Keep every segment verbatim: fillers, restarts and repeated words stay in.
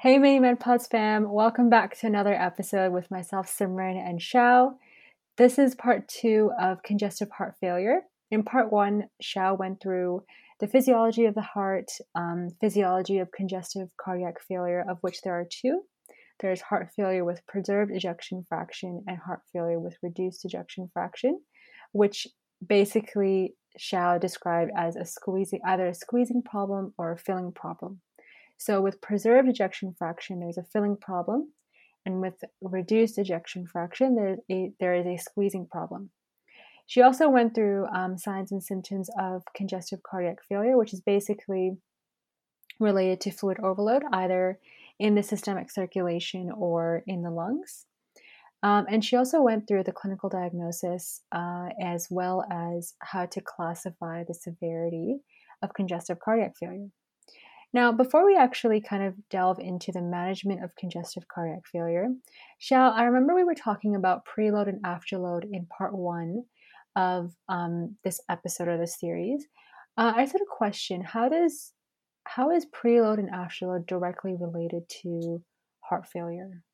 Hey, Mini MedPods fam, welcome back to another episode with myself, Simran and Xiao. This is part two of congestive heart failure. In part one, Xiao went through the physiology of the heart, um, physiology of congestive cardiac failure, of which there are two. There's heart failure with preserved ejection fraction and heart failure with reduced ejection fraction, which basically Xiao described as a squeezing, either a squeezing problem or a filling problem. So with preserved ejection fraction, there's a filling problem, and with reduced ejection fraction, there, a, there is a squeezing problem. She also went through um, signs and symptoms of congestive cardiac failure, which is basically related to fluid overload, either in the systemic circulation or in the lungs. Um, and she also went through the clinical diagnosis uh, as well as how to classify the severity of congestive cardiac failure. Now, before we actually kind of delve into the management of congestive cardiac failure, Xiao, I remember we were talking about preload and afterload in part one of um, this episode of the series. Uh, I just had a question. How does how is preload and afterload directly related to heart failure?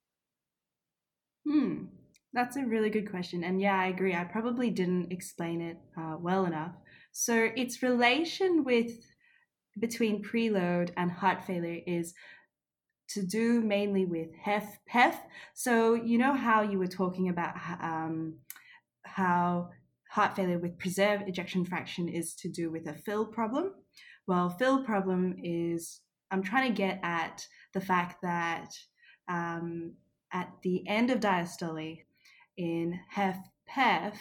Hmm, that's a really good question. And yeah, I agree. I probably didn't explain it uh, well enough. So its relation with between preload and heart failure is to do mainly with HEF-PEF. So you know how you were talking about um, how heart failure with preserved ejection fraction is to do with a fill problem. Well, fill problem is I'm trying to get at the fact that um, at the end of diastole in HEF-PEF,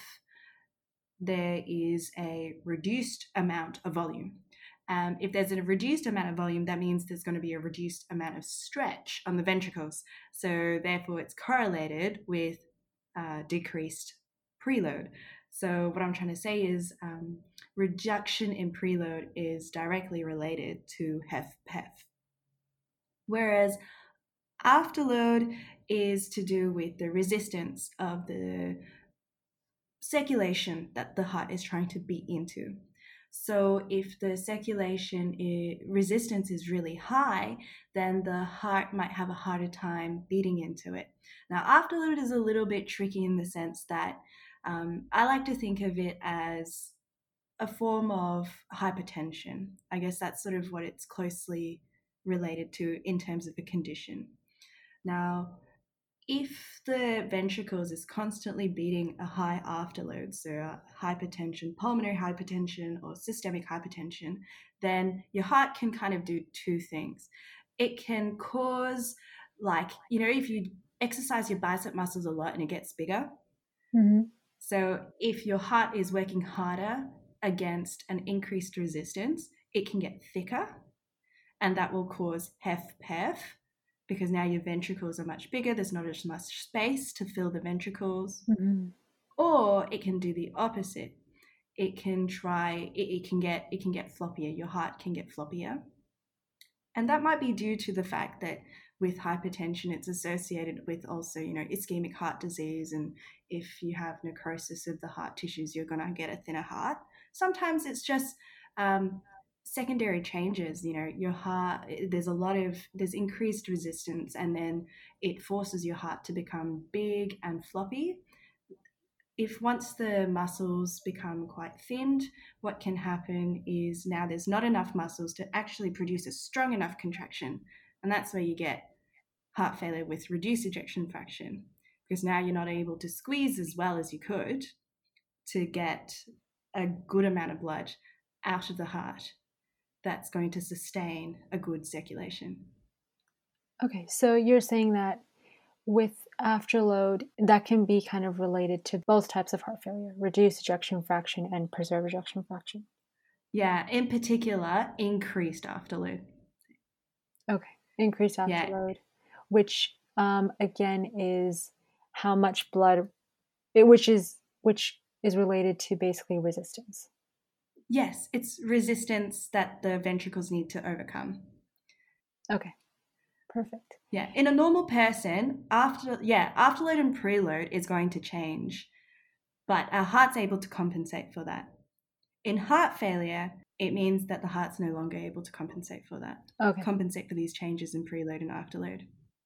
there is a reduced amount of volume. Um, if there's a reduced amount of volume, that means there's going to be a reduced amount of stretch on the ventricles. So therefore, it's correlated with uh, decreased preload. So what I'm trying to say is um, reduction in preload is directly related to HEF-PEF. Whereas afterload is to do with the resistance of the circulation that the heart is trying to beat into. So if the circulation is, resistance is really high, then the heart might have a harder time beating into it. Now, afterload is a little bit tricky in the sense that um, I like to think of it as a form of hypertension. I guess that's sort of what it's closely related to in terms of a condition. Now, if the ventricles is constantly beating a high afterload, so hypertension, pulmonary hypertension, or systemic hypertension, then your heart can kind of do two things. It can cause, like, you know, if you exercise your bicep muscles a lot and it gets bigger. Mm-hmm. So if your heart is working harder against an increased resistance, it can get thicker, and that will cause HEF-PEF, because now your ventricles are much bigger, there's not as much space to fill the ventricles. Mm-hmm. Or it can do the opposite. It can try it, it can get it can get floppier. Your heart can get floppier. And that might be due to the fact that with hypertension it's associated with also, you know, ischemic heart disease, and if you have necrosis of the heart tissues, you're going to get a thinner heart. Sometimes it's just um, secondary changes. You know, your heart, there's a lot of there's increased resistance, and then it forces your heart to become big and floppy. If once the muscles become quite thinned, what can happen is now there's not enough muscles to actually produce a strong enough contraction, and that's where you get heart failure with reduced ejection fraction, because now you're not able to squeeze as well as you could to get a good amount of blood out of the heart that's going to sustain a good circulation. Okay, so you're saying that with afterload, that can be kind of related to both types of heart failure, reduced ejection fraction and preserved ejection fraction. Yeah, in particular, increased afterload. Okay, increased Yeah, afterload, which um, again is how much blood, it, which is which is related to basically resistance. yes, it's resistance that the ventricles need to overcome. Okay, perfect. Yeah, in a normal person, after yeah, afterload and preload is going to change, but our heart's able to compensate for that. In heart failure, it means that the heart's no longer able to compensate for that, Okay. compensate for these changes in preload and afterload.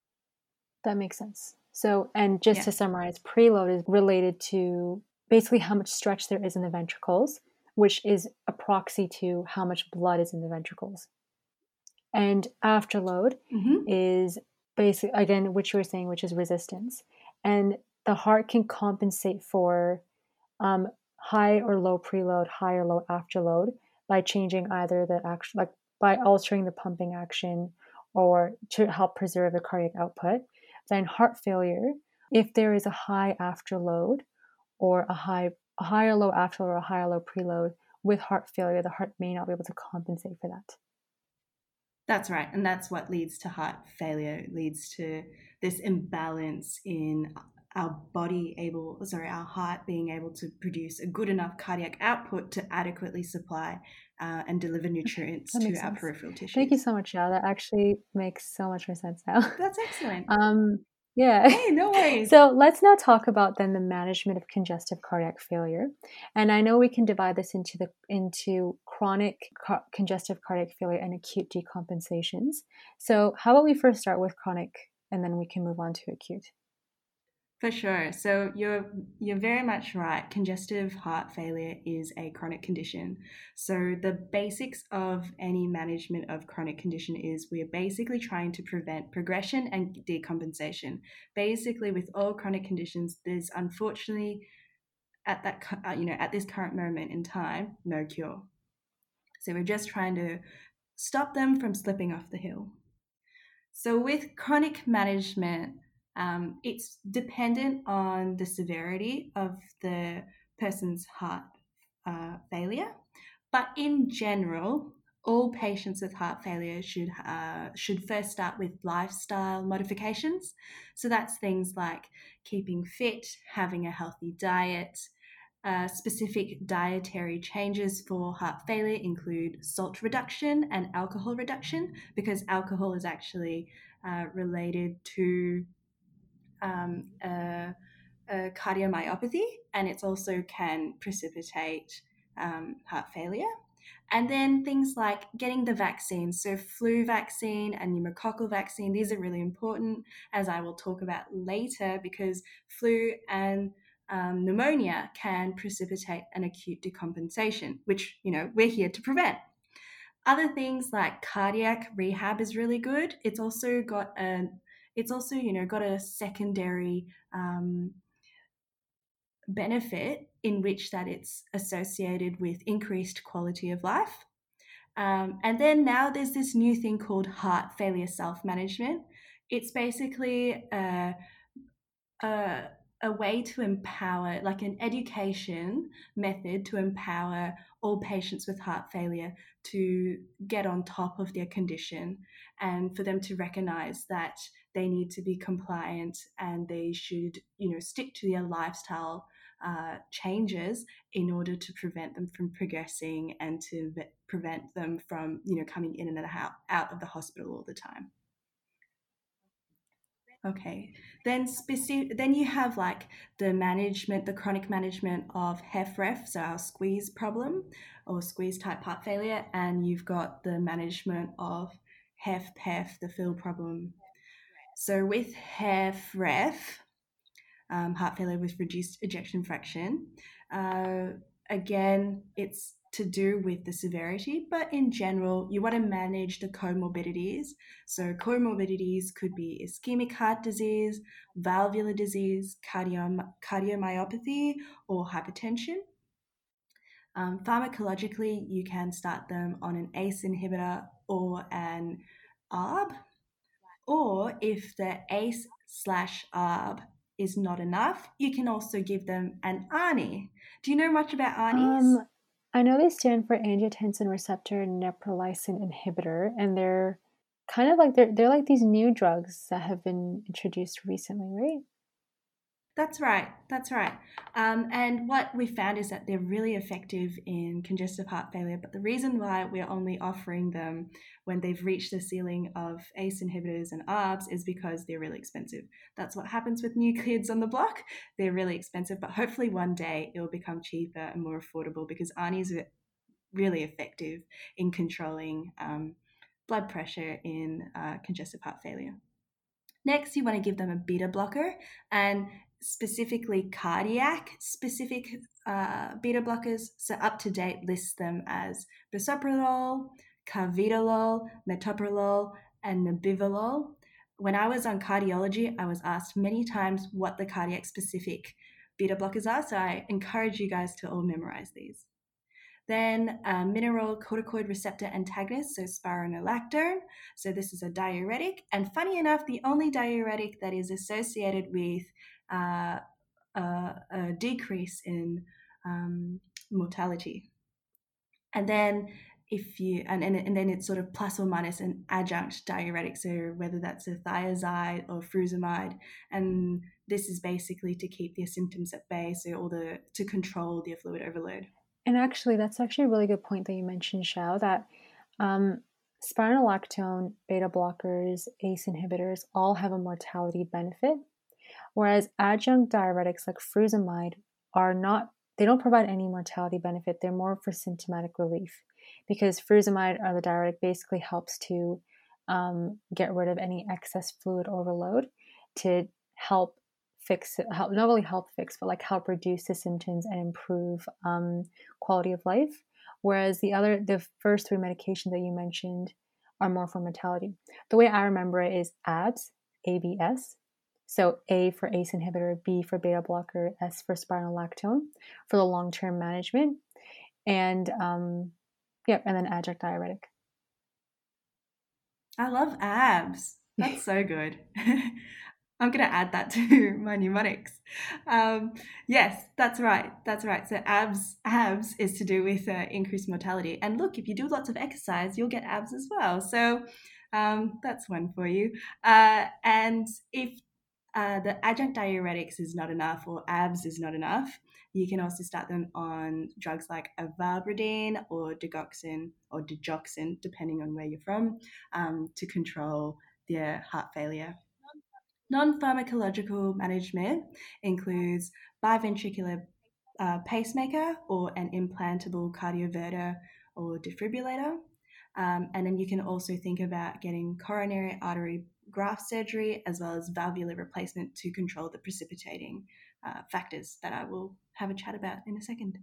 That makes sense. So, and just Yeah. to summarize, preload is related to basically how much stretch there is in the ventricles, which is a proxy to how much blood is in the ventricles. And afterload Mm-hmm. is basically, again, which you were saying, which is resistance. And the heart can compensate for um, high or low preload, high or low afterload by changing either the action, like by altering the pumping action or to help preserve the cardiac output. Then heart failure, if there is a high afterload or a high, a high or low afterload or a high or low preload with heart failure, the heart may not be able to compensate for that. That's right. And that's what leads to heart failure, it leads to this imbalance in our body able, sorry, our heart being able to produce a good enough cardiac output to adequately supply uh, and deliver nutrients Okay, to our sense. peripheral tissues. Thank you so much, Yao. That actually makes so much more sense now. That's excellent. um, yeah. Hey, no worries. So let's now talk about then the management of congestive cardiac failure. And I know we can divide this into the into chronic ca- congestive cardiac failure and acute decompensations. So how about we first start with chronic and then we can move on to acute? For sure. So you're you're very much right. Congestive heart failure is a chronic condition. So the basics of any management of chronic condition is we are basically trying to prevent progression and decompensation. Basically, with all chronic conditions, there's unfortunately at that cu- uh, you know at this current moment in time no cure. So we're just trying to stop them from slipping off the hill. So with chronic management, um, it's dependent on the severity of the person's heart uh, failure. But in general, all patients with heart failure should uh, should first start with lifestyle modifications. So that's things like keeping fit, having a healthy diet. Uh, specific dietary changes for heart failure include salt reduction and alcohol reduction, because alcohol is actually uh, related to um, a, a cardiomyopathy, and it also can precipitate um, heart failure. And then things like getting the vaccines, so flu vaccine and pneumococcal vaccine, these are really important, as I will talk about later, because flu and um, pneumonia can precipitate an acute decompensation, which, you know, we're here to prevent. Other things like cardiac rehab is really good. It's also got a, it's also, you know, got a secondary um, benefit in which that it's associated with increased quality of life. Um, and then now there's this new thing called heart failure self management. It's basically a, a, a way to empower, like an education method to empower all patients with heart failure to get on top of their condition and for them to recognize that they need to be compliant and they should, you know, stick to their lifestyle uh, changes in order to prevent them from progressing and to ve- prevent them from, you know, coming in and out, out of the hospital all the time. Okay. Then specific, then you have like the management, the chronic management of HFrEF, so our squeeze problem or squeeze type heart failure, and you've got the management of HFpEF, the fill problem. So with HFrEF, um, heart failure with reduced ejection fraction, uh, again, it's to do with the severity, but in general, you want to manage the comorbidities. So, comorbidities could be ischemic heart disease, valvular disease, cardiom- cardiomyopathy, or hypertension. Um, pharmacologically, you can start them on an A C E inhibitor or an A R B, or if the A C E slash A R B is not enough, you can also give them an A R N I. Do you know much about A R N Is? Um, I know they stand for angiotensin receptor neprilysin inhibitor, and they're kind of like they're they're like these new drugs that have been introduced recently, right? That's right. That's right. Um, and what we found is that they're really effective in congestive heart failure. But the reason why we're only offering them when they've reached the ceiling of A C E inhibitors and A R Bs is because they're really expensive. That's what happens with new kids on the block. They're really expensive, but hopefully one day it will become cheaper and more affordable because A R N Is are really effective in controlling um, blood pressure in uh, congestive heart failure. Next, you want to give them a beta blocker, and specifically cardiac specific uh, beta blockers. So UpToDate lists them as bisoprolol, carvedilol, metoprolol, and nebivolol. When I was on cardiology, I was asked many times what the cardiac specific beta blockers are, so I encourage you guys to all memorize these. Then uh, mineralocorticoid receptor antagonist, so spironolactone. So this is a diuretic, and funny enough, the only diuretic that is associated with uh, a, a decrease in um, mortality. And then if you and, and and then it's sort of plus or minus an adjunct diuretic, so whether that's a thiazide or furosemide, and this is basically to keep their symptoms at bay, so all the to control their fluid overload. And actually, that's actually a really good point that you mentioned, Xiao, that um, spironolactone, beta blockers, A C E inhibitors all have a mortality benefit, whereas adjunct diuretics like furosemide are not, they don't provide any mortality benefit. They're more for symptomatic relief, because furosemide or the diuretic basically helps to um, get rid of any excess fluid overload to help fix it, help, not really help fix, but like help reduce the symptoms and improve um, quality of life. Whereas the other, the first three medications that you mentioned are more for mortality. The way I remember it is A B S, A B S. So A for A C E inhibitor, B for beta blocker, S for spironolactone for the long-term management, and um, yeah, and then adjunct diuretic. I love abs. That's so good. I'm going to add that to my mnemonics. Um, yes, that's right. That's right. So abs, abs is to do with uh, increased mortality. And look, if you do lots of exercise, you'll get abs as well. So um, that's one for you. Uh, and if uh, the adjunct diuretics is not enough, or abs is not enough, you can also start them on drugs like ivabradine or digoxin or digoxin, depending on where you're from, um, to control their heart failure. Non-pharmacological management includes biventricular uh, pacemaker or an implantable cardioverter or defibrillator. Um, and then you can also think about getting coronary artery graft surgery as well as valvular replacement to control the precipitating uh, factors that I will have a chat about in a second.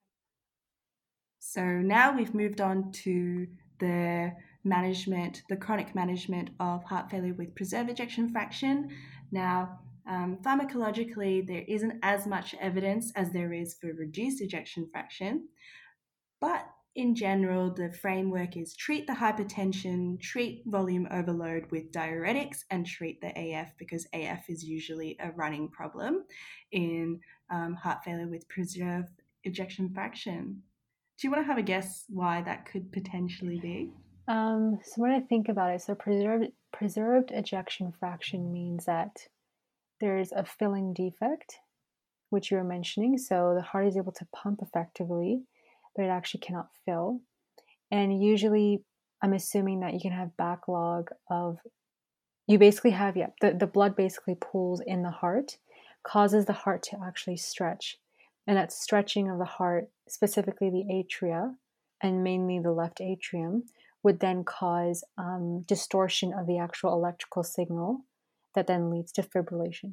So now we've moved on to the management, the chronic management of heart failure with preserved ejection fraction. Now, um, pharmacologically, there isn't as much evidence as there is for reduced ejection fraction, but in general, the framework is treat the hypertension, treat volume overload with diuretics, and treat the A F, because A F is usually a running problem in um, heart failure with preserved ejection fraction. Do you want to have a guess why that could potentially be? Um, so when I think about it, so preserved preserved ejection fraction means that there's a filling defect, which you were mentioning. So the heart is able to pump effectively, but it actually cannot fill. And usually, I'm assuming that you can have backlog of, you basically have, yeah, the, the blood basically pools in the heart, causes the heart to actually stretch. And that stretching of the heart, specifically the atria, and mainly the left atrium, would then cause um, distortion of the actual electrical signal that then leads to fibrillation.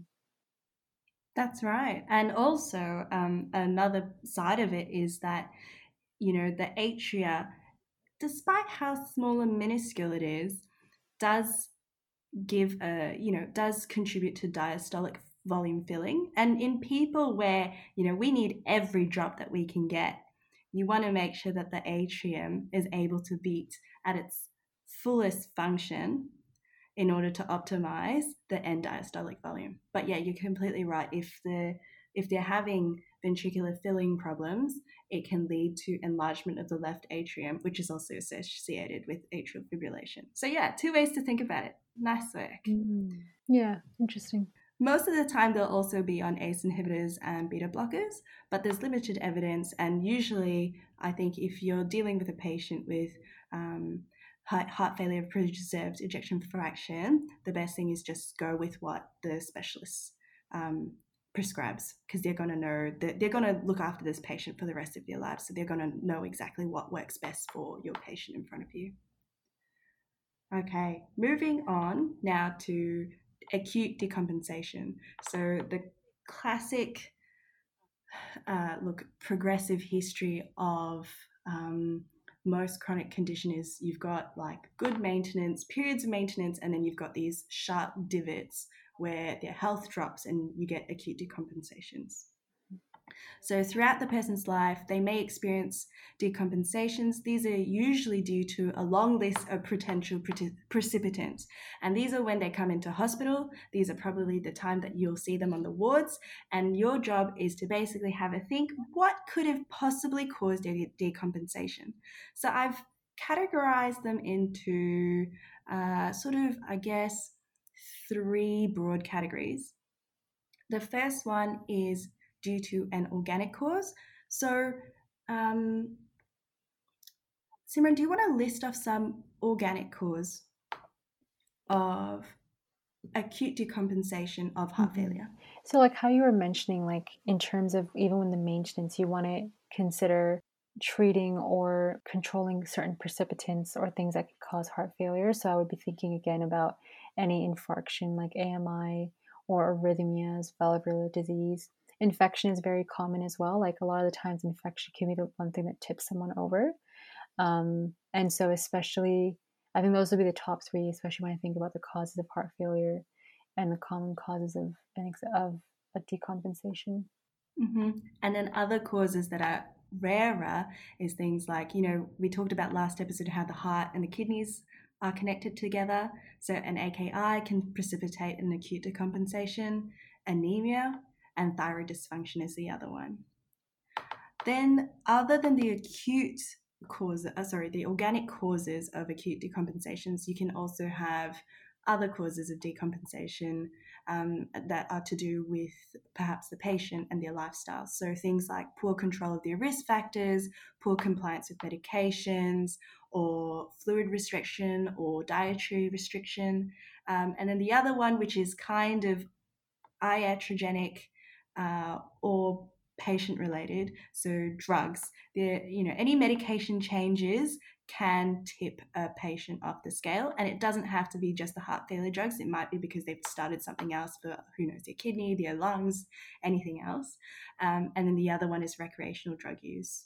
That's right. And also, um, another side of it is that, you know, the atria, despite how small and minuscule it is, does give a, you know, does contribute to diastolic volume filling. And in people where, you know, we need every drop that we can get, you want to make sure that the atrium is able to beat at its fullest function in order to optimize the end diastolic volume. But yeah, you're completely right. If the if they're having ventricular filling problems, it can lead to enlargement of the left atrium, which is also associated with atrial fibrillation. So yeah, two ways to think about it. Nice work. Mm. Yeah, interesting. Most of the time, they'll also be on A C E inhibitors and beta blockers, but there's limited evidence. And usually, I think if you're dealing with a patient with um, heart failure of preserved ejection fraction, the best thing is just go with what the specialists um, prescribes, because they're going to know that they're going to look after this patient for the rest of their life. So they're going to know exactly what works best for your patient in front of you. Okay, moving on now to acute decompensation. So the classic, uh, look, progressive history of um, most chronic condition is you've got like good maintenance, periods of maintenance, and then you've got these sharp divots where their health drops and you get acute decompensations. So throughout the person's life, they may experience decompensations. These are usually due to a long list of potential precipitants. And these are when they come into hospital. These are probably the time that you'll see them on the wards. And your job is to basically have a think, what could have possibly caused a decompensation? So I've categorized them into uh, sort of, I guess, three broad categories. The first one is due to an organic cause. So, um, Simran, do you want to list off some organic cause of acute decompensation of heart mm-hmm. failure? So, like how you were mentioning, like in terms of even when the maintenance, you want to consider treating or controlling certain precipitants or things that could cause heart failure. So, I would be thinking again about any infarction like A M I or arrhythmias, valvular disease. Infection is very common as well. Like a lot of the times, infection can be the one thing that tips someone over. Um, and so, especially, I think those would be the top three, especially when I think about the causes of heart failure and the common causes of of a decompensation. Mm-hmm. And then other causes that are rarer is things like, you know, we talked about last episode how the heart and the kidneys are connected together. So an A K I can precipitate an acute decompensation, anemia, and thyroid dysfunction is the other one. Then, other than the acute cause, uh, sorry, the organic causes of acute decompensations, you can also have other causes of decompensation um, that are to do with perhaps the patient and their lifestyle. So things like poor control of their risk factors, poor compliance with medications, or fluid restriction or dietary restriction. Um, and then the other one, which is kind of iatrogenic uh, or patient related, so drugs. There, you know, any medication changes can tip a patient off the scale, and it doesn't have to be just the heart failure drugs. It might be because they've started something else for who knows, their kidney, their lungs, anything else. Um, and then the other one is recreational drug use.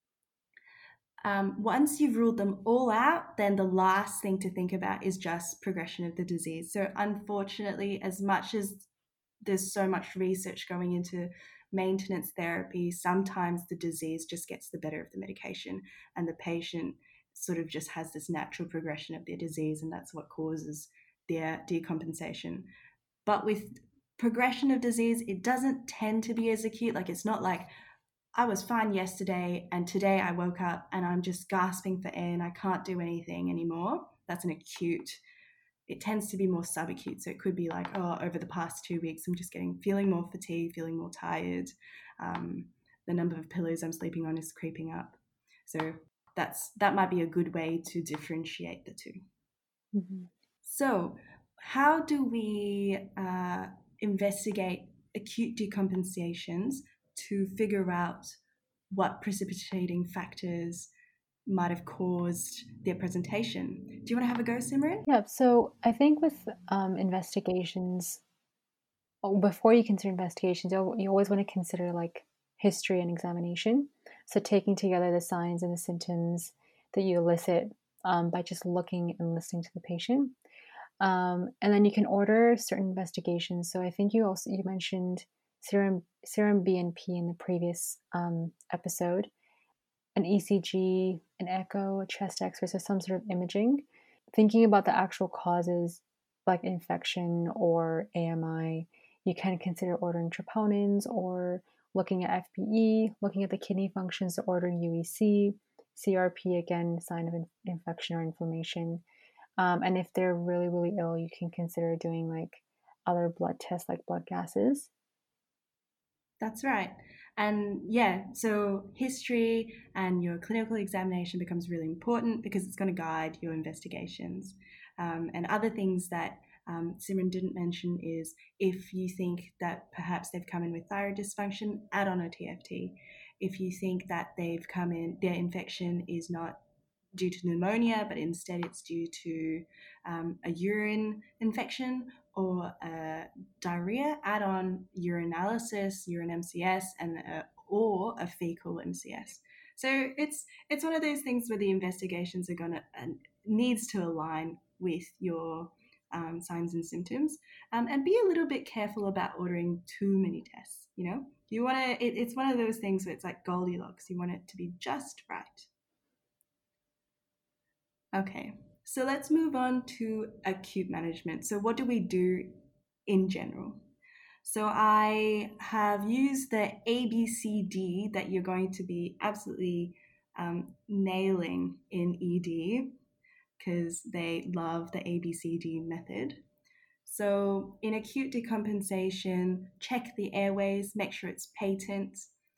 Um, once you've ruled them all out, then the last thing to think about is just progression of the disease. So unfortunately, as much as there's so much research going into maintenance therapy, sometimes the disease just gets the better of the medication and the patient sort of just has this natural progression of their disease, and that's what causes their decompensation. But with progression of disease, it doesn't tend to be as acute. Like it's not like I was fine yesterday and today I woke up and I'm just gasping for air and I can't do anything anymore. That's an acute. It tends to be more subacute. So it could be like, oh, over the past two weeks, I'm just getting, feeling more fatigued, feeling more tired. Um, the number of pillows I'm sleeping on is creeping up. So that's, that might be a good way to differentiate the two. Mm-hmm. So how do we uh, investigate acute decompensations to figure out what precipitating factors might have caused their presentation? Do you want to have a go, Simran? Yeah, so I think with um, investigations, before you consider investigations, you always want to consider like history and examination. So taking together the signs and the symptoms that you elicit um, by just looking and listening to the patient. Um, and then you can order certain investigations. So I think you also, you mentioned serum, serum B N P in the previous um, episode, an E C G, an echo, a chest x-ray, so some sort of imaging. Thinking about the actual causes like infection or A M I, you can consider ordering troponins or looking at F P E, looking at the kidney functions, ordering U E C, C R P, again, sign of in- infection or inflammation. Um, and if they're really, really ill, you can consider doing like other blood tests like blood gases. That's right. And yeah, so history and your clinical examination becomes really important because it's going to guide your investigations. Um, and other things that um, Simran didn't mention is if you think that perhaps they've come in with thyroid dysfunction, add on a T F T. If you think that they've come in, their infection is not due to pneumonia, but instead it's due to um, a urine infection or a diarrhea, add on urinalysis, urine M C S, and a, or a fecal M C S. So it's it's one of those things where the investigations are gonna uh, needs to align with your um, signs and symptoms, um, and be a little bit careful about ordering too many tests. You know, you want to. It, it's one of those things where it's like Goldilocks. You want it to be just right. Okay, so let's move on to acute management. So, what do we do in general? So, I have used the A B C D that you're going to be absolutely um, nailing in E D because they love the A B C D method. So, in acute decompensation, check the airways, make sure it's patent.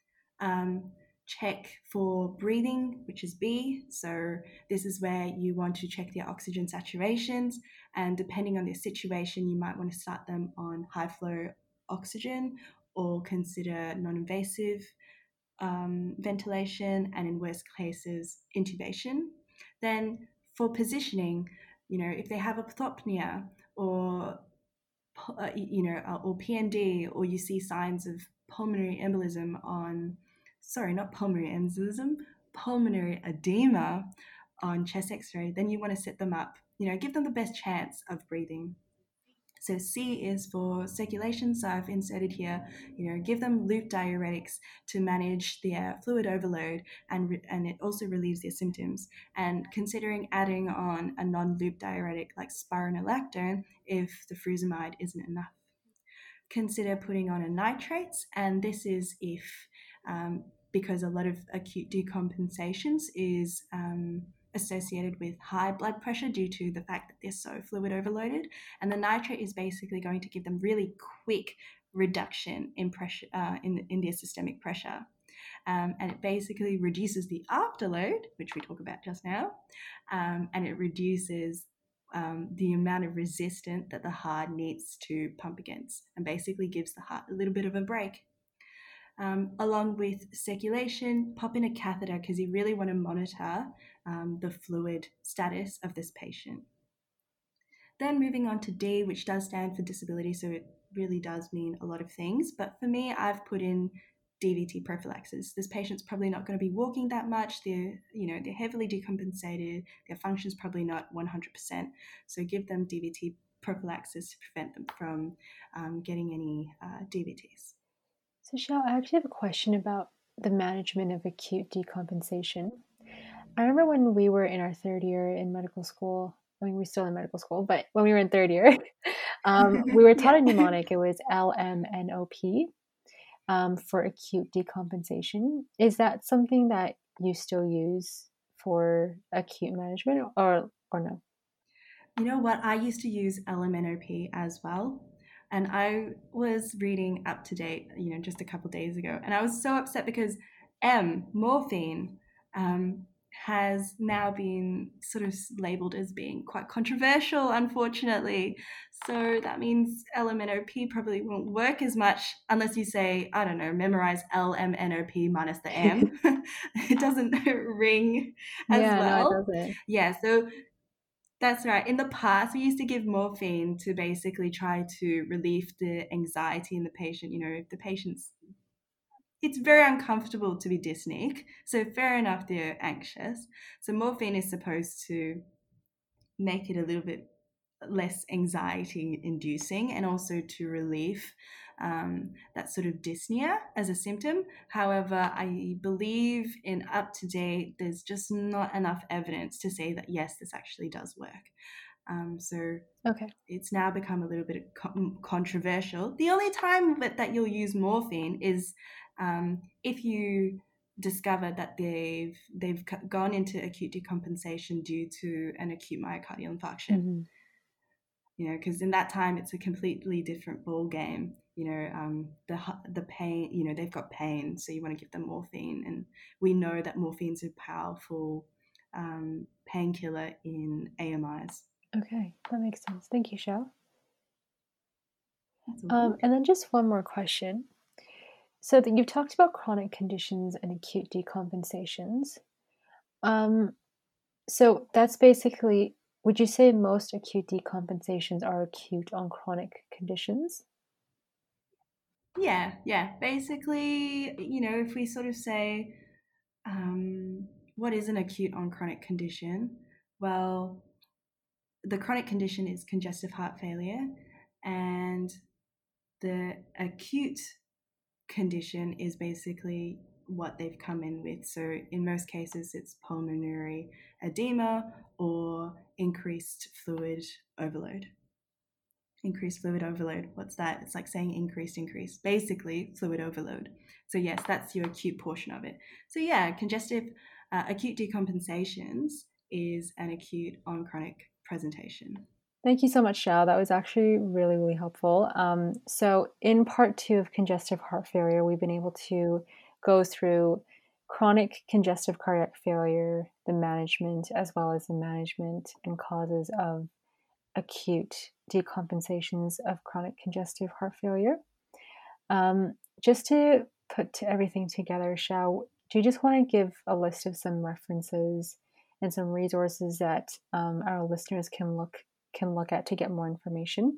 Um, check for breathing, which is B. So this is where you want to check their oxygen saturations, and depending on their situation, you might want to start them on high flow oxygen or consider non-invasive um, ventilation, and in worst cases, intubation. Then for positioning, you know, if they have orthopnea or uh, you know, uh, or P N D, or you see signs of pulmonary embolism on, sorry, not pulmonary embolism, pulmonary edema on chest X-ray, then you want to set them up. You know, give them the best chance of breathing. So C is for circulation. So I've inserted here, you know, give them loop diuretics to manage their fluid overload, and re- and it also relieves their symptoms. And considering adding on a non-loop diuretic like spironolactone if the furosemide isn't enough. Consider putting on a nitrates, and this is if um, because a lot of acute decompensations is um, associated with high blood pressure due to the fact that they're so fluid overloaded, and the nitrate is basically going to give them really quick reduction in pressure uh, in, in their systemic pressure. Um, and it basically reduces the afterload, which we talked about just now, um, and it reduces um, the amount of resistance that the heart needs to pump against, and basically gives the heart a little bit of a break. Um, along with circulation, pop in a catheter because you really want to monitor um, the fluid status of this patient. Then moving on to D, which does stand for disability, so it really does mean a lot of things. But for me, I've put in D V T prophylaxis. This patient's probably not going to be walking that much. They're, you know, they're heavily decompensated. Their function's probably not one hundred percent. So give them D V T prophylaxis to prevent them from um, getting any uh, D V Ts. So, Shao, I actually have a question about the management of acute decompensation. I remember when we were in our third year in medical school, I mean, we're still in medical school, but when we were in third year, um, we were taught Yeah. a mnemonic. It was L M N O P um, for acute decompensation. Is that something that you still use for acute management, or or no? You know what? I used to use L M N O P as well. And I was reading up to date, you know, just a couple days ago. And I was so upset because M, morphine, um, has now been sort of labeled as being quite controversial, unfortunately. So that means L M N O P probably won't work as much unless you say, I don't know, memorize L M N O P minus the M. It doesn't ring as Yeah, no, it well. doesn't. Yeah, so that's right. In the past, we used to give morphine to basically try to relieve the anxiety in the patient. You know, if the patient's, it's very uncomfortable to be dyspneic, so fair enough, they're anxious. So morphine is supposed to make it a little bit less anxiety inducing, and also to relieve um, that sort of dyspnea as a symptom. However, I believe in up to date, there's just not enough evidence to say that yes, this actually does work. Um, so Okay. it's now become a little bit controversial. The only time that, that you'll use morphine is um, if you discover that they've they've gone into acute decompensation due to an acute myocardial infarction. Mm-hmm. You know, because in that time it's a completely different ball game. You know, um, the the pain. You know, they've got pain, so you want to give them morphine, and we know that morphine's a powerful um, painkiller in A M Is. Okay, that makes sense. Thank you, Shao. That's all Um, good. and then just one more question. So that you've talked about chronic conditions and acute decompensations. Um, so that's basically, would you say most acute decompensations are acute on chronic conditions? Yeah, yeah. Basically, you know, if we sort of say, um, what is an acute on chronic condition? Well, the chronic condition is congestive heart failure, and the acute condition is basically what they've come in with. So, in most cases, it's pulmonary edema or increased fluid overload. Increased fluid overload. What's that? It's like saying increased, increase. Basically, fluid overload. So, yes, that's your acute portion of it. So, yeah, congestive uh, acute decompensations is an acute on chronic presentation. Thank you so much, Shao. That was actually really, really helpful. Um, so, in part two of congestive heart failure, we've been able to go through chronic congestive cardiac failure, the management, as well as the management and causes of acute decompensations of chronic congestive heart failure. Um, just to put everything together, Shao, do you just want to give a list of some references and some resources that um, our listeners can look can look at to get more information?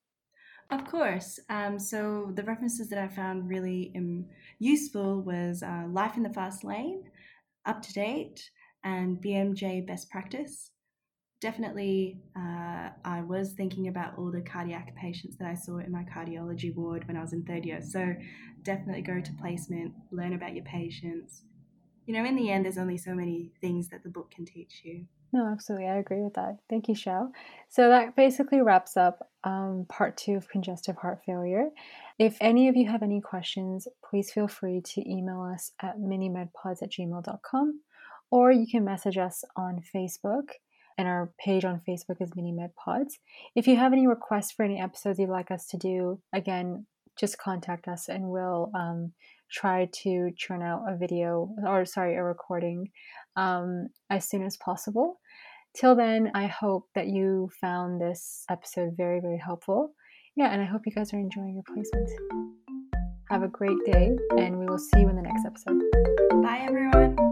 Of course. Um, so the references that I found really um, useful was uh, Life in the Fast Lane, Up to Date, and B M J Best Practice. Definitely, uh, I was thinking about all the cardiac patients that I saw in my cardiology ward when I was in third year. So definitely go to placement, learn about your patients. You know, in the end, there's only so many things that the book can teach you. No, absolutely. I agree with that. Thank you, Shao. So that basically wraps up um, part two of congestive heart failure. If any of you have any questions, please feel free to email us at minimedpods at gmail dot com, or you can message us on Facebook, and our page on Facebook is MiniMedPods. If you have any requests for any episodes you'd like us to do, again, just contact us and we'll um, try to churn out a video, or sorry, a recording um, as soon as possible. Till then, I hope that you found this episode very, very helpful. Yeah, and I hope you guys are enjoying your placement. Have a great day, and we will see you in the next episode. Bye, everyone.